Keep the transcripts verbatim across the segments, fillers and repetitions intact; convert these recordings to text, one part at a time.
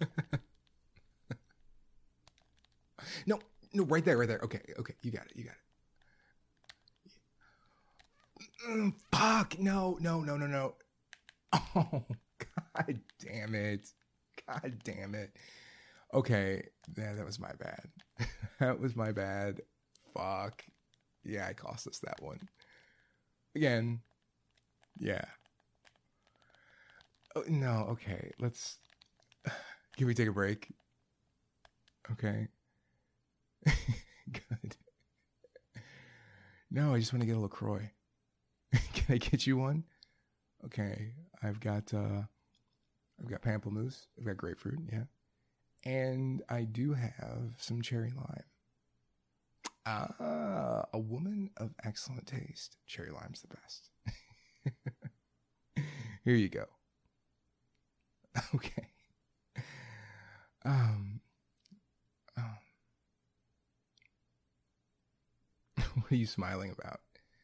No, no, right there, right there. Okay, okay, you got it, you got it. Mm, fuck, no, no, no, no, no. Oh, god damn it. God damn it. Okay, yeah, that was my bad. That was my bad. Fuck. Yeah, I cost us that one. Again. Yeah. Oh, no, okay. Let's... Can we take a break? Okay. Good. No, I just want to get a LaCroix. Can I get you one? Okay. I've got, uh... I've got pamplemousse. I've got grapefruit, yeah. And I do have some cherry lime. Ah, a woman of excellent taste. Cherry lime's the best. Here you go. Okay. Um, um. What are you smiling about?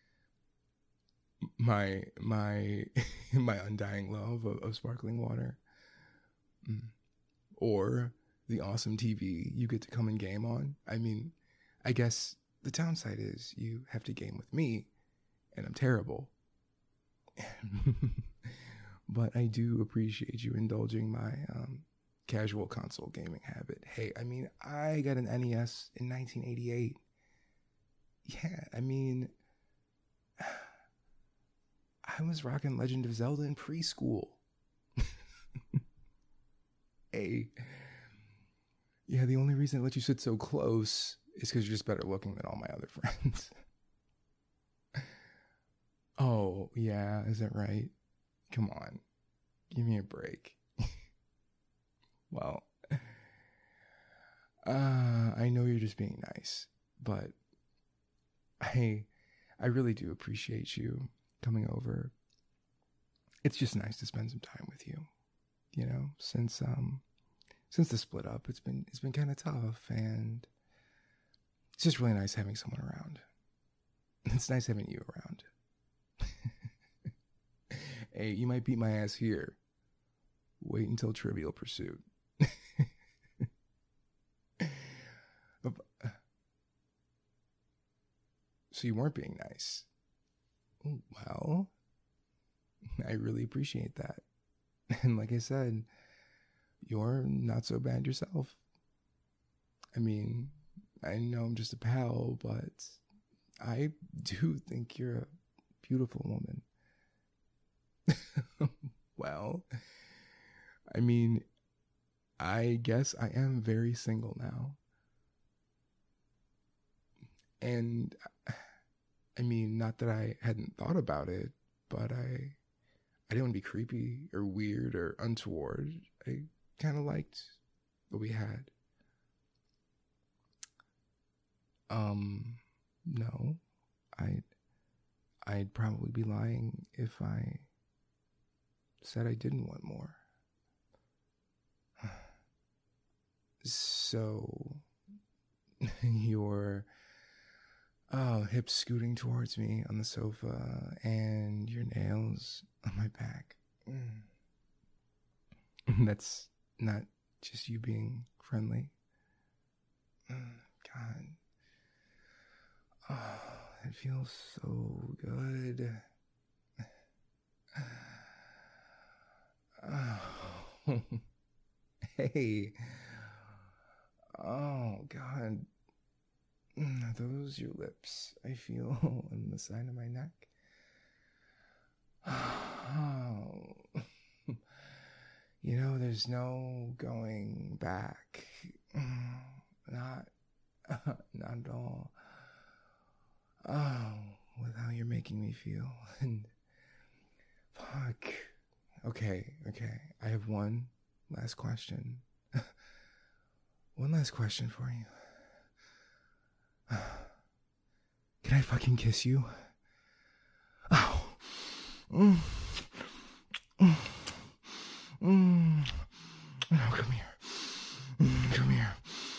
My my my undying love of, of sparkling water, mm. Or the awesome T V you get to come and game on. I mean, I guess the downside is you have to game with me, and I'm terrible. But I do appreciate you indulging my um, casual console gaming habit. Hey, I mean, I got an N E S in nineteen eighty-eight. Yeah, I mean, I was rocking Legend of Zelda in preschool. Hey, yeah, the only reason I let you sit so close is because you're just better looking than all my other friends. Oh, yeah, is that right? Come on, give me a break. Well, uh, I know you're just being nice, but I, I really do appreciate you coming over. It's just nice to spend some time with you. You know, since um, since the split up, it's been it's been kind of tough, and it's just really nice having someone around. It's nice having you around. Hey, you might beat my ass here. Wait until Trivial Pursuit. So you weren't being nice. Well, I really appreciate that. And like I said, you're not so bad yourself. I mean, I know I'm just a pal, but I do think you're a beautiful woman. Well, I mean, I guess I am very single now. And I mean, not that I hadn't thought about it, but I I didn't want to be creepy or weird or untoward. I kind of liked what we had. Um, no, I'd, I'd probably be lying if I said I didn't want more. So, you're oh, hips scooting towards me on the sofa and your nails on my back. Mm. That's not just you being friendly. Mm, God. Oh, it feels so good. Oh. Hey. Oh, God. Are those your lips I feel on the side of my neck? Oh. You know, there's no going back. Not, not at all. Oh, with how you're making me feel. And fuck. Okay, okay. I have one last question. One last question for you. Can I fucking kiss you? Oh. Mm. Mm. Mm. Oh, come here. Mm, come here.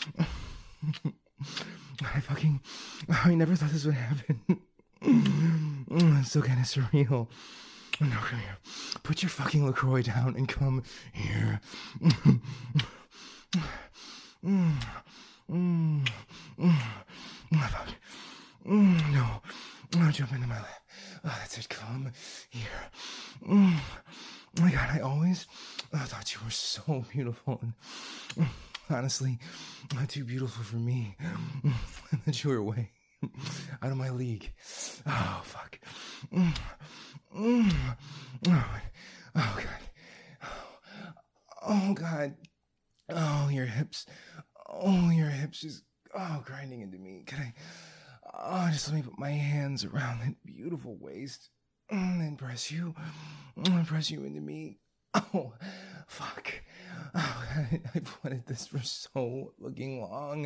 I fucking... I never thought this would happen. Mm, it's so kind of surreal. No, come here. Put your fucking LaCroix down and come here. Mm, mm, mm, mm, fuck. Mm, no. No, jump into my lap. Oh, that's it. Come here. Mm. Oh my God, I always I thought you were so beautiful. And mm, honestly, not too beautiful for me. Mm, that you were way out of my league. Oh, fuck. Mm, mm, oh, oh, God. Oh, God. Oh, your hips. Oh, your hips just, oh, grinding into me. Can I, oh, just let me put my hands around that beautiful waist and press you, and press you into me. Oh, fuck. Oh, I, I've wanted this for so fucking long.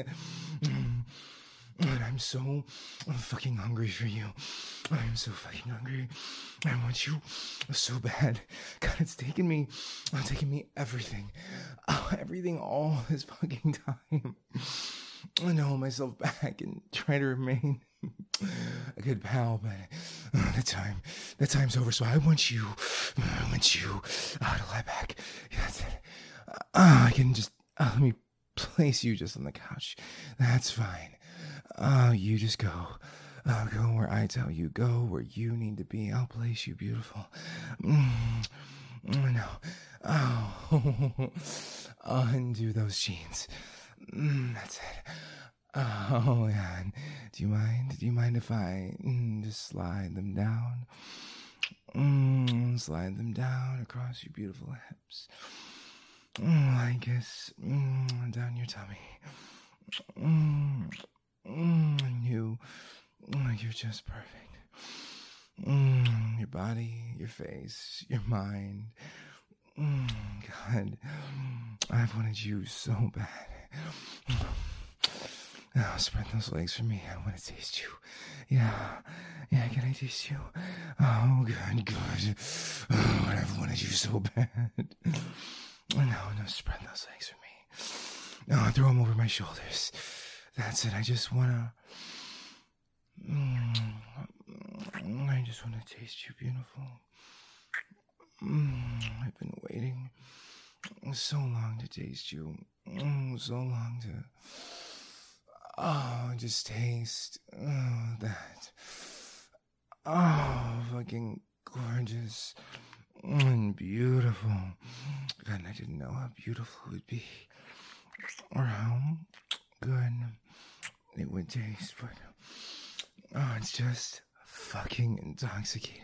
And I'm so fucking hungry for you. I'm so fucking hungry. I want you so bad. God, it's taken me, it's taken me everything. Oh, everything all this fucking time. I know myself back and try to remain a good pal, but uh, the time, the time's over. So I want you, I want you uh, to lie back. Yeah, that's it. Uh, I can just uh, let me place you just on the couch. That's fine. Oh, you just go. Uh, go where I tell you. Go where you need to be. I'll place you, beautiful. Mm, no. Oh, undo those jeans. Mm, that's it. Oh, yeah. Do you mind? Do you mind if I mm, just slide them down? Mm, slide them down across your beautiful hips. Mm, like this. Mm, down your tummy. Mm, mm, you, mm, you're just perfect. Mm, your body, your face, your mind. Mm, God, I've wanted you so bad. Now spread those legs for me. I want to taste you. Yeah, yeah, can I taste you? Oh, good, good. Oh, I've wanted you so bad. No, no, spread those legs for me. No, throw them over my shoulders. That's it. I just wanna. Mm, I just wanna taste you, beautiful. Mm, I've been waiting so long to taste you. Mm, so long to. Oh, just taste. Oh, that. Oh, fucking gorgeous and beautiful. God, I didn't know how beautiful it would be, or how good it would taste, but oh, it's just fucking intoxicating.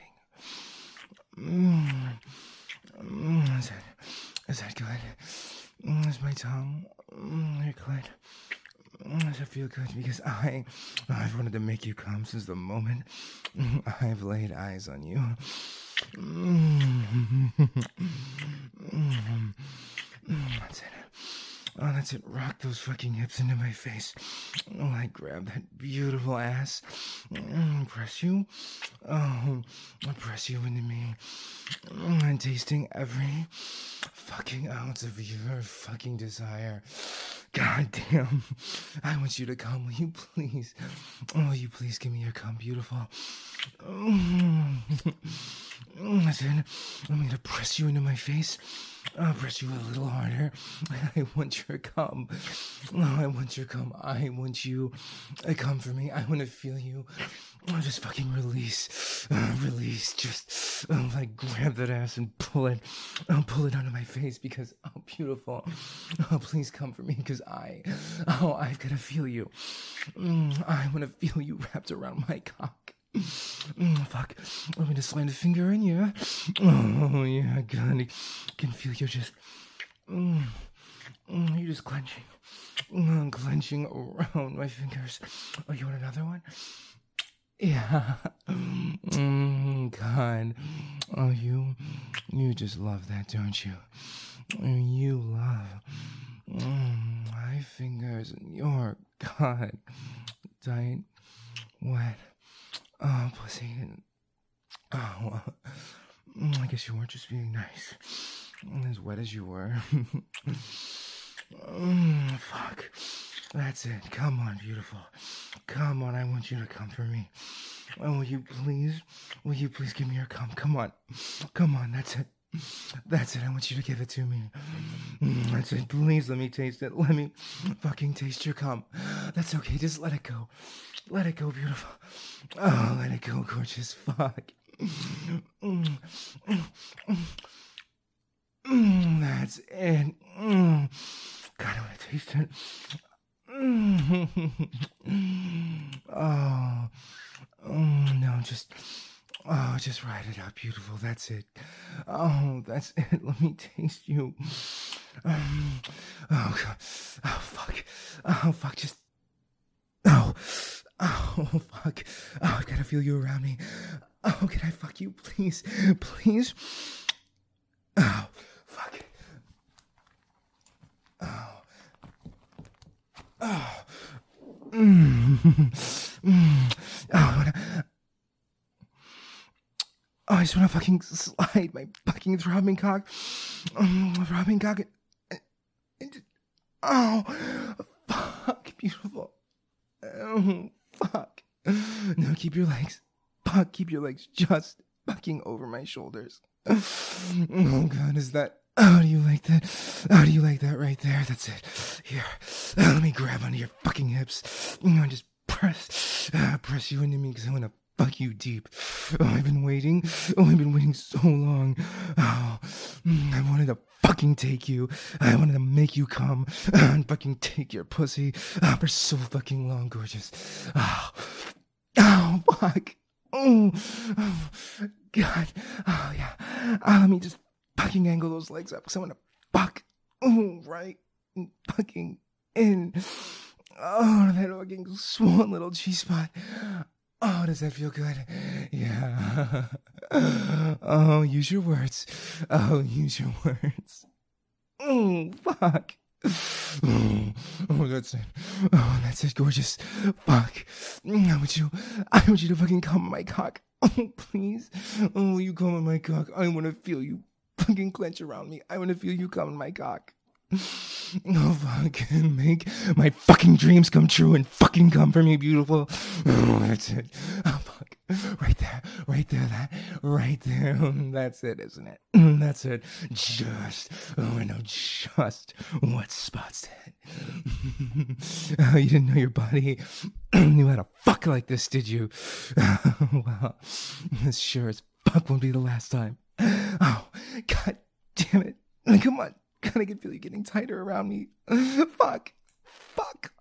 Mm. Mm, is that, is that good? Mm, is my tongue mm, your clit? Mm, does it feel good? Because I, I've wanted to make you come since the moment I've laid eyes on you. Mm. Mm. Mm, that's it. Oh, that's it. Rock those fucking hips into my face. Oh, I grab that beautiful ass. Mm, press you. Oh, I'll press you into me. Mm, I'm tasting every fucking ounce of your fucking desire. God damn. I want you to come. Will you please? Oh, will you please give me your cum, beautiful? Mm. Mm, that's it. I'm going to press you into my face. I'll press you a little harder. I want your cum. Oh, I want your cum. I want you to come for me. I want to feel you. Oh, just fucking release. Uh, release. Just oh, like grab that ass and pull it. Oh, pull it onto my face because, oh, beautiful. Oh, please come for me because I, oh, I've got to feel you. Mm, I want to feel you wrapped around my cock. Mm, fuck. Let me just slide a finger in you. Oh, yeah, God. I can feel you just. Mm, mm, you're just clenching. Mm, clenching around my fingers. Oh, you want another one? Yeah. Mm, God. Oh, you. You just love that, don't you? You love. Mm, my fingers and your. God. Tight. Wet. Oh, pussy. Oh, well, I guess you weren't just being nice. As wet as you were. mm, fuck. That's it. Come on, beautiful. Come on, I want you to come for me. Oh, will you please? Will you please give me your cum? Come on. Come on, that's it. That's it. I want you to give it to me. Mm, That's it. Please let me taste it. Let me fucking taste your cum. That's okay. Just let it go. Let it go, beautiful. Oh, let it go, gorgeous. Fuck. Mm, mm, mm, mm, that's it. Mm. God, I want to taste it. Mm. Oh, mm, no, just, oh, just ride it out, beautiful. That's it. Oh, that's it. Let me taste you. Um, oh, God. Oh, fuck. Oh, fuck. Just, oh, oh, fuck. Oh, I've got to feel you around me. Oh, can I fuck you, please? Please? Oh, fuck. Oh. Oh. Mm. Mm. Oh, I wanna, oh, I just want to fucking slide my fucking throbbing cock. Um, throbbing cock. Into, oh, fuck, beautiful. Oh, fuck. No, keep your legs. Fuck, keep your legs just fucking over my shoulders. Oh, God, is that... How do you like that? How do you like that right there? That's it. Here, uh, let me grab onto your fucking hips. You know, just press, uh, press you into me because I want to fuck you deep. Oh, I've been waiting. Oh, I've been waiting so long. Oh, mm, I wanted to fucking take you. I wanted to make you come uh, and fucking take your pussy uh, for so fucking long, gorgeous. Oh, oh, fuck. Oh, oh, God. Oh, yeah. Uh, let me just fucking angle those legs up because I want to fuck. Oh, right. Fucking in. Oh, that fucking swollen little G-spot. Oh, does that feel good? Yeah. Oh, use your words. Oh, use your words. Oh, fuck. Oh, oh, that's it. Oh, that's it, gorgeous. Fuck. I want you, I want you to fucking come on my cock. Oh, please. Oh, you come on my cock. I want to feel you fucking clench around me. I want to feel you come on my cock. Oh, fuck. Make my fucking dreams come true and fucking come for me, beautiful. Oh, that's it. Oh, fuck. Right there. Right there. That. Right there. That's it, isn't it? That's it. Just. Oh, I know just what spot's it. Oh, you didn't know your body knew how to fuck like this, did you? Well, this sure as fuck won't be the last time. Oh, God damn it. Come on. God, I can feel you getting tighter around me. Fuck. Fuck.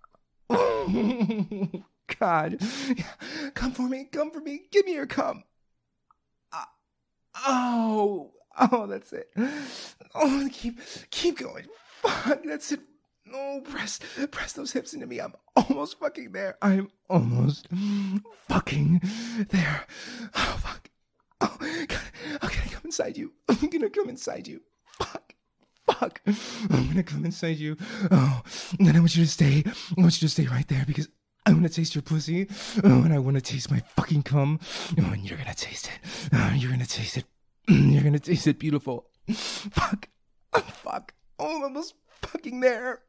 Oh, God. Come for me. Come for me. Give me your cum. Uh, oh. Oh, that's it. Oh, keep, keep going. Fuck, that's it. Oh, press, press those hips into me. I'm almost fucking there. I'm almost fucking there. Oh, fuck. Oh, God. Oh, can I come inside you? I'm gonna come inside you. Fuck. Fuck. I'm gonna come inside you. Oh, and then I want you to stay. I want you to stay right there because I want to taste your pussy. Oh, and I want to taste my fucking cum. Oh, and you're gonna taste it. Oh, you're gonna taste it. You're gonna taste it, beautiful. Fuck. Oh, fuck. Oh, I'm almost fucking there.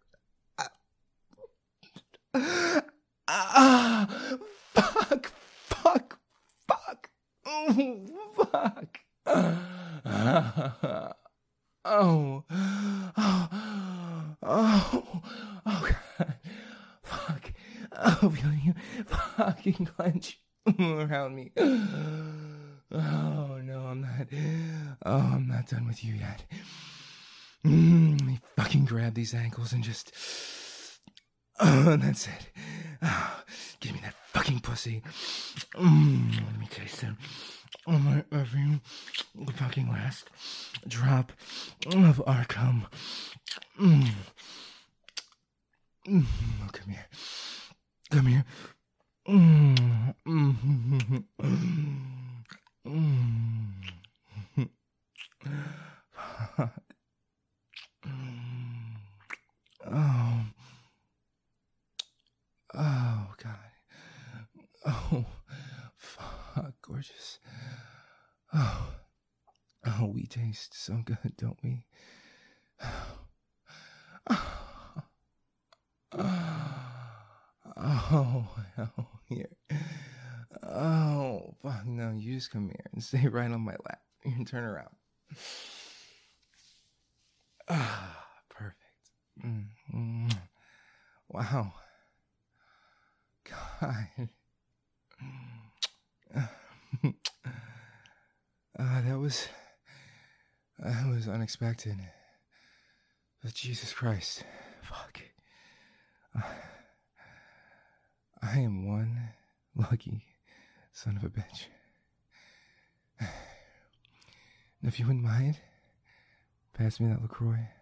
Ah, ah, fuck. Fuck. Fuck. Oh, fuck. Ah. Oh, oh, oh, oh, God, fuck, oh, feel you fucking clench around me. Oh, no, I'm not, oh, I'm not done with you yet. Mm, let me fucking grab these ankles and just, oh, that's it. Oh, give me that fucking pussy. Mm, let me taste it. Oh, my every fucking last drop of our cum. Mm. Mm. Oh, come here. Come here. Mm. Mm. Mm. Fuck. Oh. Oh, God. Oh. Fuck, gorgeous. Oh. Oh, we taste so good, don't we? Oh. Oh, oh, here. Oh, fuck, no, you just come here and stay right on my lap. You can turn around. Ah, perfect. Wow. God. Uh, that was that was unexpected. But Jesus Christ, fuck. Uh, I am one lucky son of a bitch. If you wouldn't mind, pass me that LaCroix.